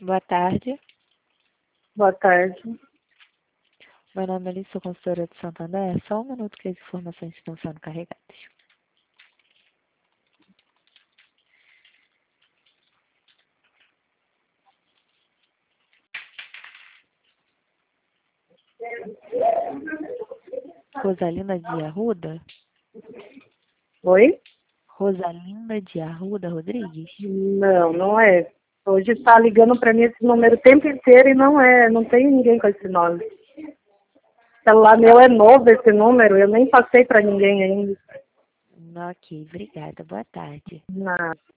Boa tarde. Boa tarde. Meu nome é Alice, sou consultora de Santander. Só um minuto que as informações estão sendo carregadas. Rosalinda de Arruda? Oi? Rosalinda de Arruda Rodrigues? Não, não é. Hoje está ligando para mim esse número o tempo inteiro e não tem ninguém com esse nome. O celular meu é novo esse número, eu nem passei para ninguém ainda. Ok, obrigada. Boa tarde. Nada.